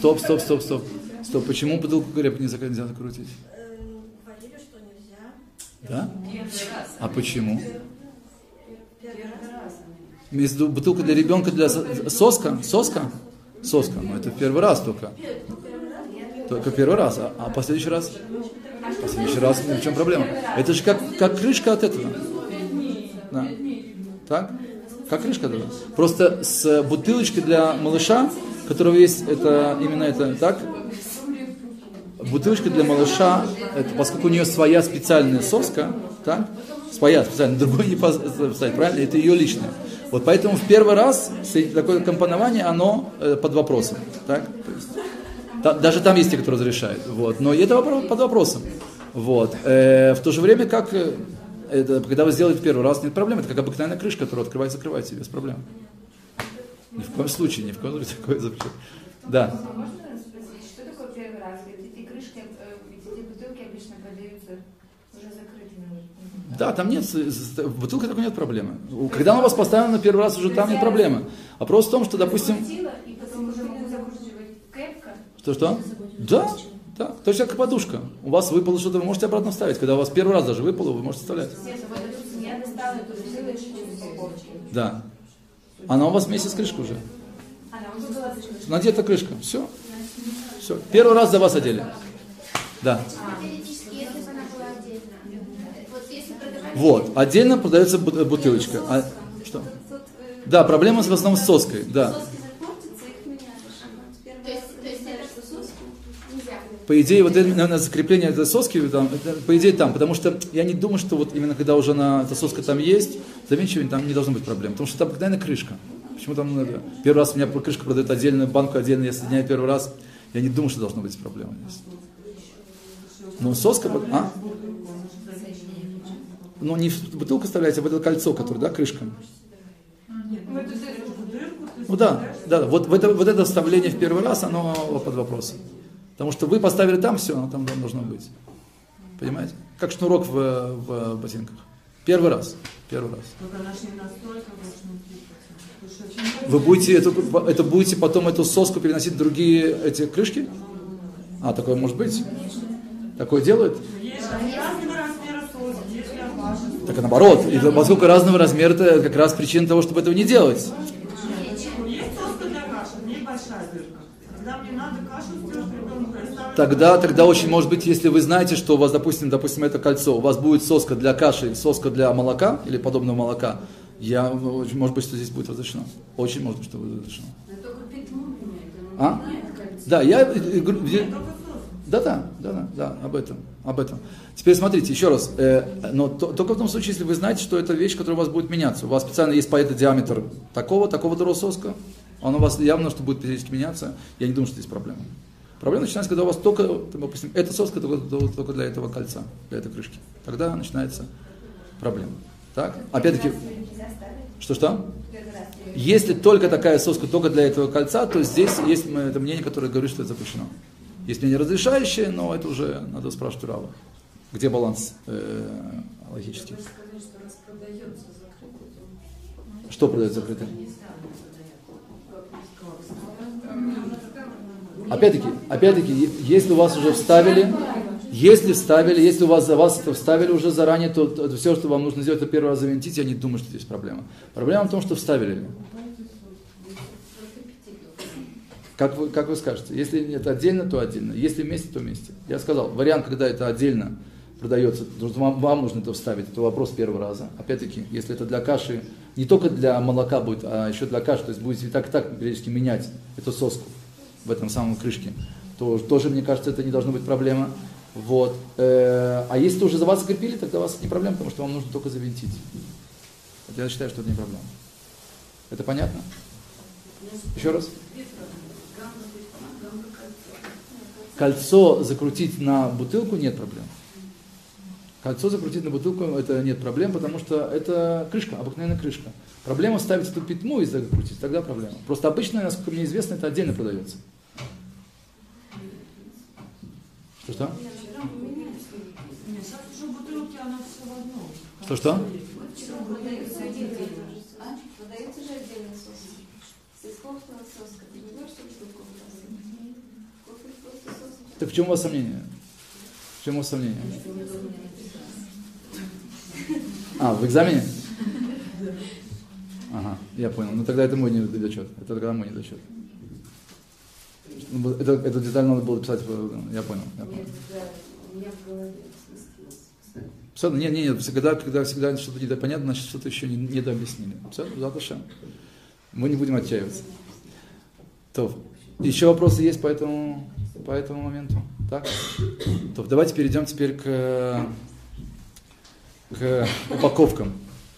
Стоп. Почему бутылку крепко нельзя закрутить? Говорили, что нельзя. Да? Первый раз. А почему? Первый раз. Между бутылка для ребенка, для соска? Соска? Соска, но это первый раз только. Только первый раз, а последующий раз? Последующий раз, в чем проблема? Это же как крышка от этого. Да. Так? Как крышка от этого. Просто с бутылочкой для малыша, у которого есть это, именно это, так? Бутылочка для малыша, это, поскольку у нее своя специальная соска, так? Своя специальная, другой не поставить, правильно? Это ее личная. Вот поэтому в первый раз такое компонование, оно под вопросом. Так? То есть, даже там есть те, кто разрешает. Вот. Но это под вопросом. Вот. В то же время, как это, когда вы сделаете первый раз, нет проблем. Это как обыкновенная крышка, которая открывается, закрывается без проблем. Ни в коем случае такое запрещено. Да. Можно спросить, что такое первый раз? Ведь эти крышки, ведь эти бутылки обычно продаются уже закрытыми. Да, там нет, в бутылке такой нет проблемы. Когда она у вас поставлена на первый раз, уже там нет проблемы. Вопрос в том, что, допустим... И потом уже могу закручивать крепко. Что? Да, да. Точно как подушка. У вас выпало что-то, вы можете обратно вставить. Когда у вас первый раз даже выпало, вы можете вставлять. Я достала эту бутылочку из упаковки. Да. Она у вас вместе с крышкой уже. Она уже была Надета крышка. Все. Все. Первый раз за вас одели. Да. теоретически, если бы она была отдельно. Вот если продавать... Вот. Отдельно продается бутылочка. Что? Да, проблема в основном с соской. Да. По идее, вот это, наверное, закрепление этой соски, там, это, по идее, там, потому что я не думаю, что вот именно когда уже эта соска там есть, завинчивание там не должно быть проблем, потому что там обыкновенная крышка. Почему там надо? Первый раз у меня крышка продает отдельную банку, отдельно я соединяю первый раз, я не думаю, что должно быть проблема здесь. Но соска, ну не в бутылку вставляете, а в это кольцо, которое, да, крышка. Ну да, вот это вставление в первый раз, оно под вопросом. Потому что вы поставили там все, оно там должно быть. Понимаете? Как шнурок в ботинках. Первый раз. Вы будете это будете потом эту соску переносить в другие эти крышки? А, такое может быть? Такое делают? Так и наоборот. И поскольку разного размера, это как раз причина того, чтобы этого не делать. Есть соска для каши, в ней большая дырка. Когда мне надо кашу сделать ребенку, Тогда очень может быть, если вы знаете, что у вас, допустим, это кольцо, у вас будет соска для каши, соска для молока или подобного молока, может быть, что здесь будет разрешено. Очень может быть, что будет разрешено. А? Да, Да, об этом. Теперь смотрите, еще раз, но только в том случае, если вы знаете, что это вещь, которая у вас будет меняться. У вас специально есть по диаметр такого соска, он у вас явно, что будет периодически меняться, я не думаю, что здесь проблема. Проблема начинается, когда у вас только, допустим, эта соска только для этого кольца, для этой крышки. Тогда начинается проблема. Так? Опять-таки, что? Если только такая соска только для этого кольца, то здесь есть это мнение, которое говорит, что это запрещено. Есть мнение разрешающее, но это уже надо спрашивать у Рава. Где баланс логический? Что продается закрытым? Опять-таки, если у вас уже вставили, если у вас за вас это вставили уже заранее, то все, что вам нужно сделать, это первый раз завинтить, я не думаю, что здесь проблема. Проблема в том, что вставили. Как вы скажете? Если это отдельно, то отдельно. Если вместе, то вместе. Я сказал, вариант, когда это отдельно продается, вам нужно это вставить, это вопрос первого раза. Опять-таки, если это для каши, не только для молока будет, а еще для каши, то есть будете так периодически менять эту соску в этом самом крышке, то тоже, мне кажется, это не должно быть проблема. Вот. А если уже за вас закрепили, тогда у вас это не проблема, потому что вам нужно только завинтить. Это я считаю, что это не проблема. Это понятно? Еще раз. Кольцо закрутить на бутылку нет проблем. Кольцо закрутить на бутылку это нет проблем, потому что это крышка, обыкновенная крышка. Проблема ставить эту петму и закрутить, тогда проблема. Просто обычно, насколько мне известно, это отдельно продается. Что? Сейчас уже бутылки, она все в одном. Что? Продается же отдельный сос. Сосковая соска. Ты не можешь бутылку выбросить? Так в чем у вас сомнение? В чем у вас сомнение? В экзамене? Ага, я понял. Ну тогда это мой недочет. Это тогда мой недочет. Эту деталь надо было писать. Я понял. Нет, у меня в голове Нет, всегда что-то недопонятно, значит, что-то еще не дообъяснили. Все, завтра. Мы не будем отчаиваться. То, еще вопросы есть по этому моменту? Так? То, давайте перейдем теперь к упаковкам.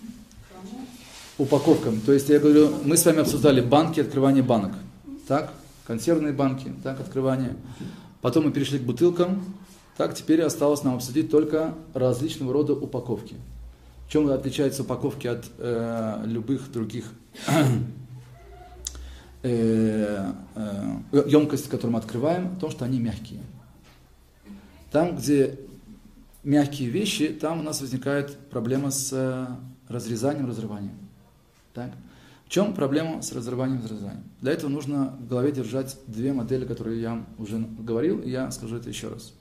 То есть я говорю, мы с вами обсуждали банки, открывание банок. Так? Консервные банки, так, открывание. Потом мы перешли к бутылкам. Так, теперь осталось нам обсудить только различного рода упаковки. В чем отличаются упаковки от любых других емкостей, которые мы открываем? То, что они мягкие. Там, где мягкие вещи, там у нас возникает проблема с разрезанием, разрыванием. Так? В чем проблема с разрыванием? Для этого нужно в голове держать две модели, которые я уже говорил, и я скажу это еще раз.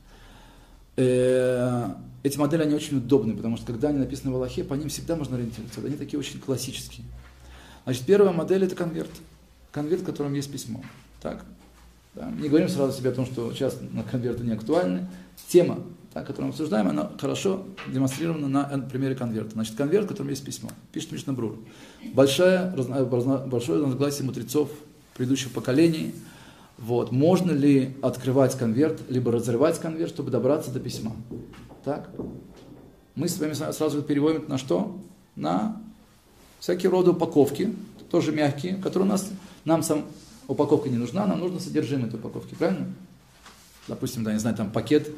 Эти модели, они очень удобны, потому что когда они написаны в Аллахе, по ним всегда можно ориентироваться. Они такие очень классические. Значит, первая модель – это конверт. Конверт, в котором есть письмо. Так? Да? Не говорим сразу себе о том, что сейчас конверты не актуальны. Тема, так, которую мы обсуждаем, она хорошо демонстрирована на примере конверта. Значит, конверт, в котором есть письмо. Пишет Мишна Брура. Большое разногласие мудрецов предыдущих поколений. Вот. Можно ли открывать конверт, либо разрывать конверт, чтобы добраться до письма? Так? Мы с вами сразу переводим это на что? На всякие роды упаковки, тоже мягкие, которые нам сам упаковка не нужна, нам нужно содержимое этой упаковки, правильно? Допустим, да, не знаю, там пакет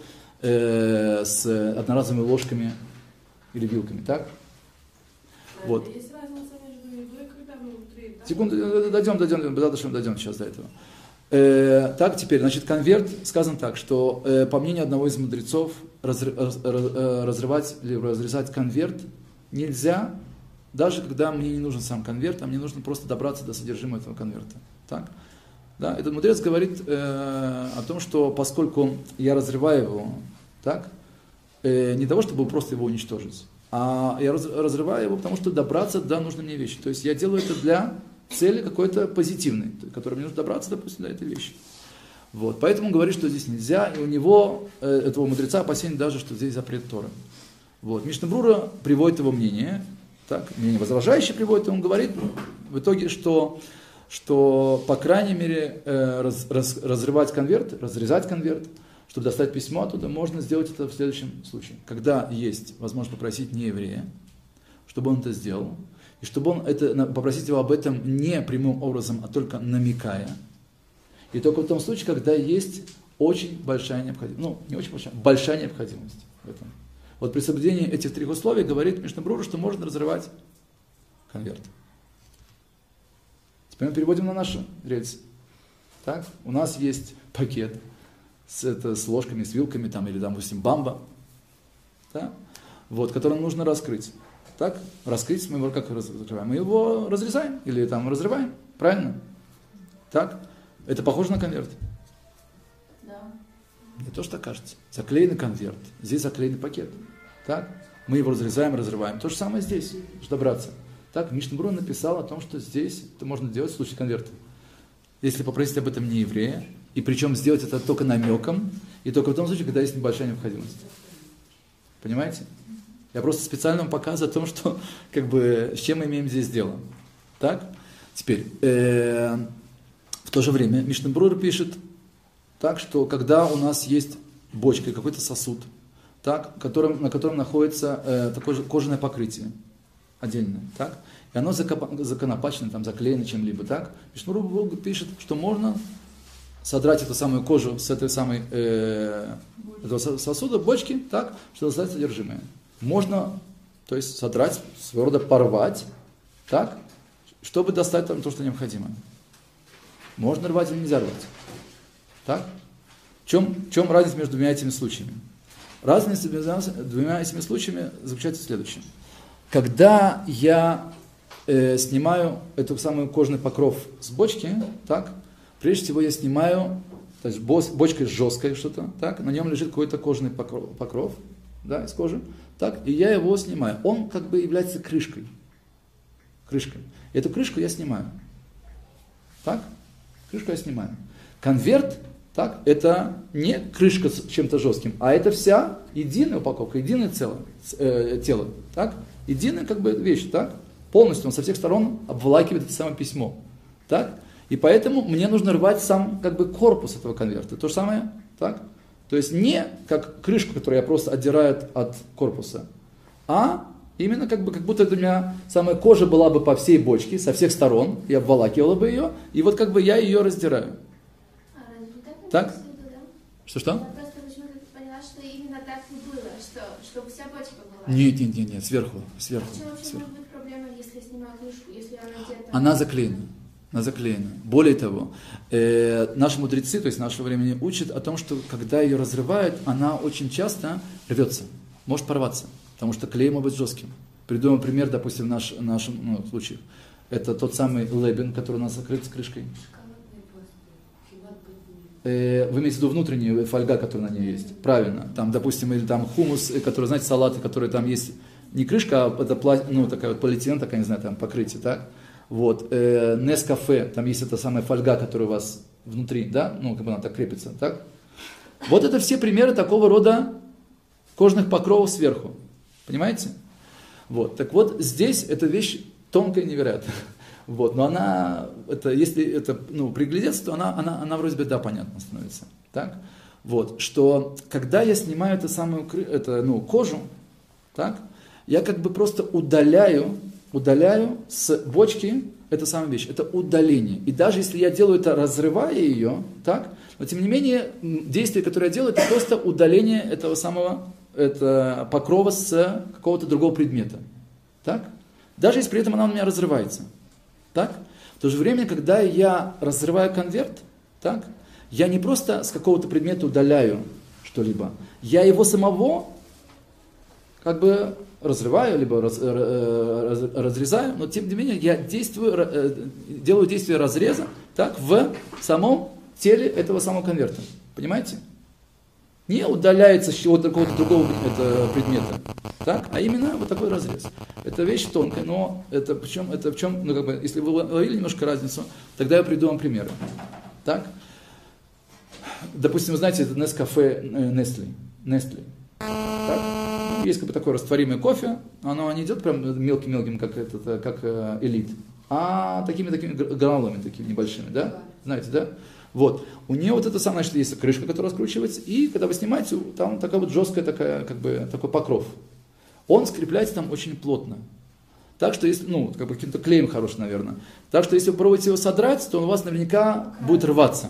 с одноразовыми ложками или вилками, так? Вот. Есть разница между едой, когда внутри, да? Секунду, дойдем сейчас до этого. Так, теперь, значит, конверт, сказано так, что по мнению одного из мудрецов, разрывать или разрезать конверт нельзя, даже когда мне не нужен сам конверт, а мне нужно просто добраться до содержимого этого конверта. Так? Да, этот мудрец говорит о том, что поскольку я разрываю его, так, не того, чтобы просто его уничтожить, а я разрываю его, потому что добраться до нужной мне вещи. То есть я делаю это для цели какой-то позитивной, которой мне нужно добраться, допустим, до этой вещи. Вот. Поэтому он говорит, что здесь нельзя, и у него, этого мудреца, опасение даже, что здесь запрет Торы. Вот. Мишна Брура приводит его мнение, так, мнение возражающее приводит, и он говорит в итоге, что по крайней мере, разрезать конверт, чтобы достать письмо оттуда, можно сделать это в следующем случае. Когда есть возможность попросить нееврея, чтобы он это сделал, и чтобы он попросить его об этом не прямым образом, а только намекая. И только в том случае, когда есть очень большая необходимость, не очень большая необходимость в этом. Вот при соблюдении этих трех условий говорит Мишна Брура, что можно разрывать конверт. Теперь мы переводим на наши рельсы. Так? У нас есть пакет с ложками, с вилками, там, или, допустим, бамба, да? Вот, который нужно раскрыть. Так? Раскрыть мы его как разрываем? Мы его разрезаем или там разрываем. Правильно? Так? Это похоже на конверт? Да. Не то, что кажется. Заклеенный конверт. Здесь заклеенный пакет. Так? Мы его разрезаем, разрываем. То же самое здесь, чтобы добраться. Так? Мишна Брура написал о том, что здесь это можно делать в случае конверта. Если попросить об этом не еврея, и причем сделать это только намеком, и только в том случае, когда есть небольшая необходимость. Понимаете? Я просто специально вам показываю о том, что, с чем мы имеем здесь дело. Так? Теперь, в то же время Мишна Брура пишет, так, что когда у нас есть бочка, какой-то сосуд, так, на котором находится такое же кожаное покрытие отдельное, так, и оно законопачено, там, заклеено чем-либо, так, Мишна Брура пишет, что можно содрать эту самую кожу с этой самой этого сосуда, бочки, так, чтобы достать содержимое. Можно, то есть, содрать, своего рода порвать, так, чтобы достать там то, что необходимо. Можно рвать или нельзя рвать. Так? В чем разница между двумя этими случаями? Разница между двумя этими случаями заключается в следующем. Когда я снимаю эту самую кожаный покров с бочки, так, прежде всего я снимаю, то есть бочка жесткая что-то, так, на нем лежит какой-то кожаный покров, да, из кожи, так, и я его снимаю. Он как бы является крышкой. Эту крышку я снимаю. Так? Крышку я снимаю. Конверт, так, это не крышка с чем-то жестким, а это вся единая упаковка, единое тело. Так? Единая как бы вещь, так? Полностью он со всех сторон обволакивает это самое письмо. Так? И поэтому мне нужно рвать сам как бы корпус этого конверта. То же самое, так? То есть не как крышку, которую я просто отдираю от корпуса, а именно как будто у меня самая кожа была бы по всей бочке, со всех сторон, я обволакивала бы ее, и вот как бы я ее раздираю. Так? Что? Я просто почему-то поняла, что именно так и было, что вся бочка была. Нет, сверху. Почему вообще может быть проблема, если я снимаю крышку, если она где-то... Она заклеена. Более того, наши мудрецы, то есть нашего времени, учат о том, что когда ее разрывают, она очень часто рвется, может порваться, потому что клей может быть жестким. Приведу пример, допустим, в нашем случае. Это тот самый лебен, который у нас закрыт с крышкой. Вы имеете в виду внутреннюю фольга, которая на ней есть? Правильно. Там, допустим, или там хумус, который, знаете, салаты, которые там есть. Не крышка, а это такая вот полиэтилен, такая, не знаю, там покрытие, так? Вот. Нескафе, там есть эта самая фольга, которая у вас внутри, да? Ну, как бы она так крепится, так? Вот это все примеры такого рода кожных покровов сверху. Понимаете? Вот. Так вот, здесь эта вещь тонкая и невероятная. Вот, но она, если это приглядеться, то она вроде бы, да, понятно становится. Так? Вот, что когда я снимаю эту самую кожу, так, я как бы просто удаляю с бочки эту самую вещь. Это удаление. И даже если я делаю это, разрывая ее, так, но тем не менее, действие, которое я делаю, это просто удаление этого самого покрова с какого-то другого предмета. Так? Даже если при этом она у меня разрывается. Так? В то же время, когда я разрываю конверт, так, я не просто с какого-то предмета удаляю что-либо, я его самого как бы разрываю, либо разрезаю, но тем не менее я делаю действие разреза, так, в самом теле этого самого конверта. Понимаете? Не удаляется с чего-то какого-то другого предмета, так? А именно вот такой разрез. Это вещь тонкая, но это в чем, если вы ловили немножко разницу, тогда я приведу вам примеры. Так? Допустим, вы знаете, это Нескафе Nestle. Так? Есть как бы такое растворимое кофе, оно не идет прям мелким-мелким, как элит, а такими гранулами такими небольшими, да? Знаете, да? Вот. У нее вот это самое, что есть крышка, которая раскручивается, и когда вы снимаете, там такая вот жесткая такой покров. Он скрепляется там очень плотно. Так что если, каким-то клеем хороший, наверное. Так что если вы пробуете его содрать, то он у вас наверняка будет рваться.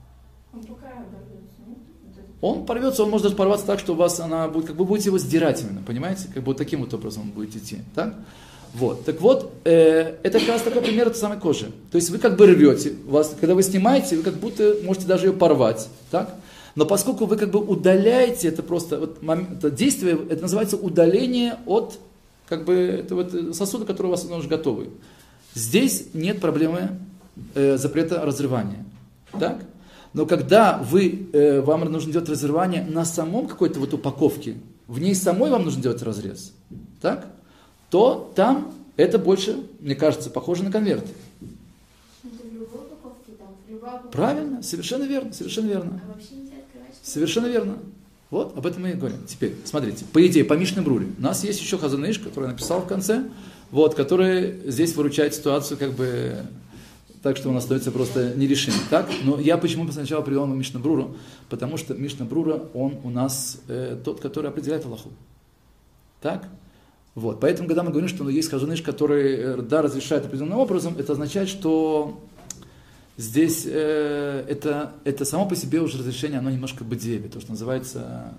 Он порвется, он может даже порваться так, что у вас она будет, как бы будете его сдирать именно, понимаете? Как бы вот таким вот образом он будет идти. Так? Вот. Так вот, это как раз такой пример этой самой кожи. То есть вы как бы рвете, когда вы снимаете, вы как будто можете даже ее порвать. Так? Но поскольку вы как бы удаляете, это просто это действие, это называется удаление от как бы этого сосуда, который у вас уже готовый. Здесь нет проблемы запрета разрывания. Так? Но когда вам нужно делать разрывание на самом какой-то вот упаковке, в ней самой вам нужно делать разрез, так? То там это больше, мне кажется, похоже на конверт. Это в любой упаковке, там, в любой упаковке. Правильно, совершенно верно. А вообще нельзя открывать? Совершенно верно. Вот, об этом мы и говорим. Теперь, смотрите, по идее, по Мишне Бруре, у нас есть еще Хазон Иш, который написал в конце, вот, который здесь выручает ситуацию, как бы, так что он остается просто нерешимым. Так? Но я почему сначала привел ему Мишна Бруру? Потому что Мишна Брура, он у нас тот, который определяет Аллаху. Так? Вот. Поэтому, когда мы говорим, что есть Хазон Иш, который, да, разрешает определенным образом, это означает, что здесь это само по себе уже разрешение, оно немножко бадиеви, то, что называется,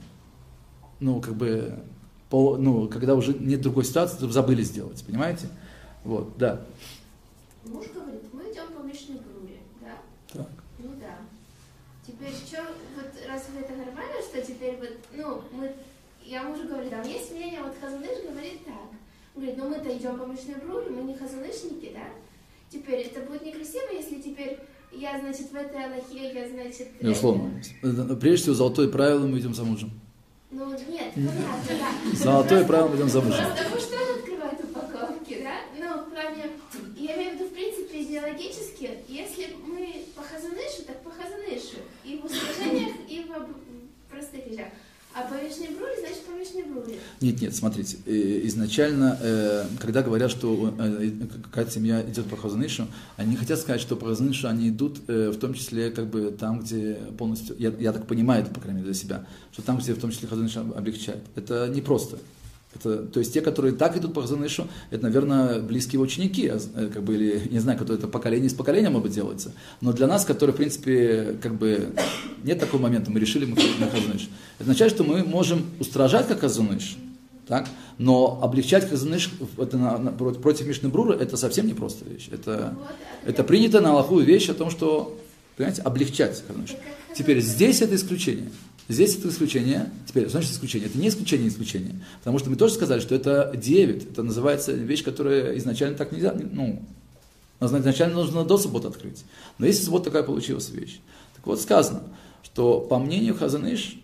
когда уже нет другой ситуации, то забыли сделать, понимаете? Вот, да. Муж говорит, мы идем по Мишне Бруре, да? Так. Ну да. Теперь разве это нормально, что теперь я мужу говорю, там есть мнение, вот Хазон Иш говорит так. Он говорит, мы-то идем по Мишне Бруре, мы не хазонишники, да? Теперь это будет некрасиво, если теперь я, значит, в этой Аллахе, Безусловно. Прежде всего, золотое правило, мы идем за мужем. Ну, нет, понятно, да. Золотое правило будем замужем. Потому что он открывает упаковки, да? Ну, в плане, я имею в виду, в принципе, идеологически, если мы по Хазанышу, так по Хазанышу. И в усложнениях, и в простых вещах. А по Вишнебруре, значит, по Вишнебруре. Нет, смотрите, изначально, когда говорят, что какая-то семья идет по Хазанышу, они не хотят сказать, что по Хазанышу они идут, в том числе, как бы там, где полностью, я так понимаю это, по крайней мере, для себя, что там, где в том числе Хазаныш облегчает. Это непросто. То есть те, которые так идут по Хазанышу, это, наверное, близкие ученики, как бы, или, не знаю, кто это поколение с поколением, может быть, делается. Но для нас, которые, в принципе, как бы, нет такого момента, мы решили, мы на Хазаныш. Это означает, что мы можем устражать как Хазаныш, так? Но облегчать Хазаныш против Мишны Брура, это совсем непростая вещь. Это принято на алаху вещь о том, что, понимаете, облегчать Хазаныш. Теперь здесь это исключение. Здесь это исключение. Теперь, значит исключение. Это не исключение. Потому что мы тоже сказали, что это девит. Это называется вещь, которая изначально так нельзя. Ну, изначально нужно до субботы открыть. Но если суббота такая получилась вещь. Так вот сказано, что по мнению Хазаныш,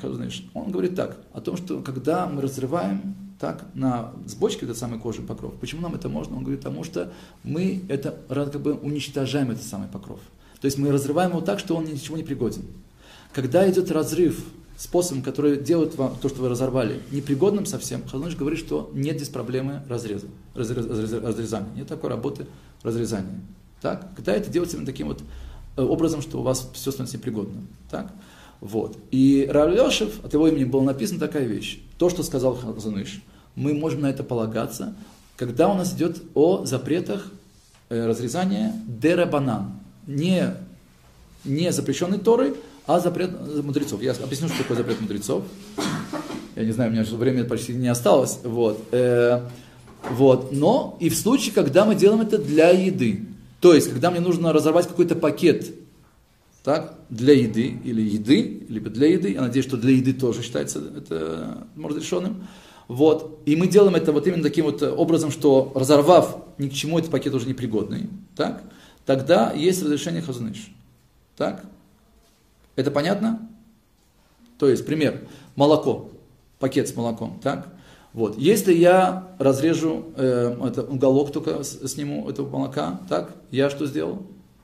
он говорит так, о том, что когда мы разрываем так, с бочки этот самый кожи покров, почему нам это можно? Он говорит, потому что мы это как бы уничтожаем этот самый покров. То есть мы разрываем его так, что он ничего не пригоден. Когда идет разрыв способом, который делает вам то, что вы разорвали, непригодным совсем, Хазаныш говорит, что нет здесь проблемы разрезания. Нет такой работы разрезания. Так? Когда это делается именно таким вот образом, что у вас все становится непригодным. Так? Вот. И Рав Лешев, от его имени была написана такая вещь. То, что сказал Хазаныш, мы можем на это полагаться, когда у нас идет о запретах разрезания дерабанан. Не запрещенной Торой, а запрет мудрецов. Я объясню, что такое запрет мудрецов. Я не знаю, у меня времени почти не осталось. Вот. Но и в случае, когда мы делаем это для еды. То есть, когда мне нужно разорвать какой-то пакет, так, для еды, либо для еды. Я надеюсь, что для еды тоже считается это разрешенным. Вот. И мы делаем это вот именно таким вот образом, что разорвав, ни к чему этот пакет уже непригодный. Так, тогда есть разрешение Хазаныш. Так? Это понятно? То есть, пример, молоко, пакет с молоком, так? Вот. Если я разрежу уголок, только сниму этого молока, так? Я что сделал?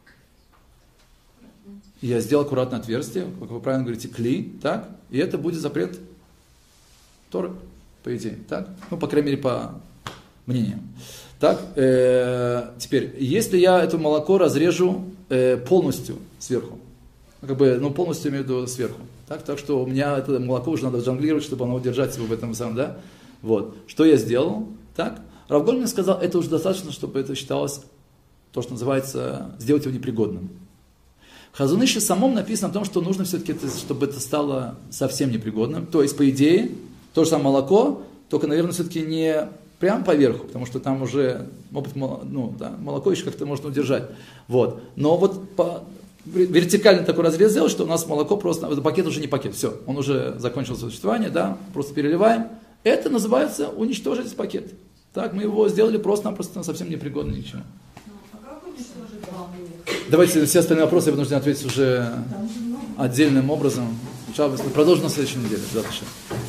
Я сделал аккуратное отверстие, как вы правильно говорите, кли, так? И это будет запрет Торы, по идее, так? Ну, по крайней мере, по мнениям. Так? Теперь, если я это молоко разрежу полностью сверху, как бы, ну, полностью имею в виду сверху. Так что у меня это молоко уже надо жонглировать, чтобы оно удержать его в этом самом, да? Вот. Что я сделал? Так. Рав Гольдман сказал, это уже достаточно, чтобы это считалось, то, что называется, сделать его непригодным. В Хазаныше самом написано о том, что нужно все-таки, чтобы это стало совсем непригодным. То есть, по идее, то же самое молоко, только, наверное, все-таки не прямо поверху, потому что там уже, молоко еще как-то можно удержать. Вот. Но вот вертикальный такой разрез сделал, что у нас молоко просто, этот пакет уже не пакет, все, он уже закончил существование, да, просто переливаем. Это называется уничтожить пакет. Так, мы его сделали просто-напросто совсем непригодный ни к чему. А как уничтожить волну? Давайте все остальные вопросы я вынужден ответить уже отдельным образом. Продолжим на следующей неделе.